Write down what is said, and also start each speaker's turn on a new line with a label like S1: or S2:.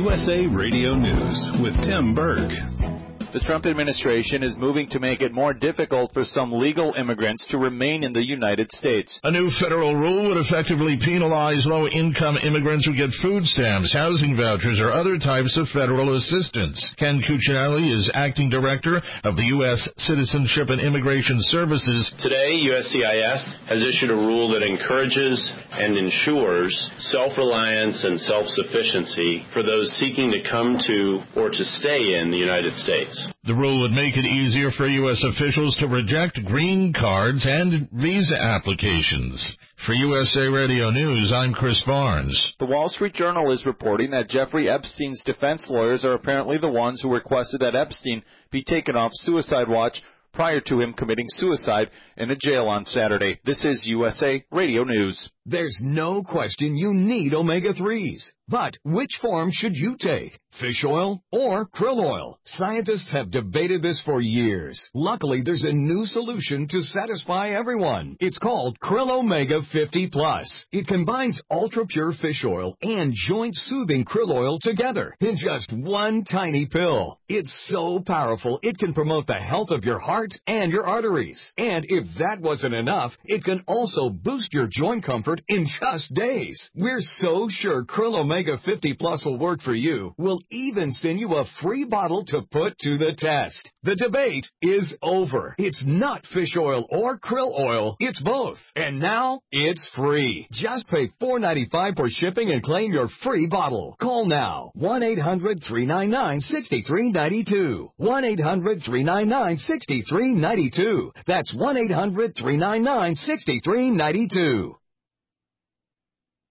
S1: USA Radio News with Tim Berg.
S2: The Trump administration is moving to make it more difficult for some legal immigrants to remain in the United States.
S3: A new federal rule would effectively penalize low-income immigrants who get food stamps, housing vouchers, or other types of federal assistance. Ken Cuccinelli is acting director of the U.S. Citizenship and Immigration Services.
S4: Today, USCIS has issued a rule that encourages and ensures self-reliance and self-sufficiency for those seeking to come to or to stay in the United States.
S3: The rule would make it easier for U.S. officials to reject green cards and visa applications. For USA Radio News, I'm Chris Barnes.
S2: The Wall Street Journal is reporting that Jeffrey Epstein's defense lawyers are apparently the ones who requested that Epstein be taken off suicide watch prior to him committing suicide in a jail on Saturday. This is USA Radio News.
S5: There's no question you need omega-3s. But which form should you take? Fish oil or krill oil? Scientists have debated this for years. Luckily, there's a new solution to satisfy everyone. It's called Krill Omega 50 Plus. It combines ultra-pure fish oil and joint-soothing krill oil together in just one tiny pill. It's so powerful, it can promote the health of your heart and your arteries. And if that wasn't enough, it can also boost your joint comfort in just days. We're so sure Krill Omega 50 Plus will work for you. We'll even send you a free bottle to put to the test. The debate is over. It's not fish oil or krill oil. It's both. And now it's free. Just pay $4.95 for shipping and claim your free bottle. Call now. 1-800-399-6392. 1-800-399-6392. That's 1-800-399-6392.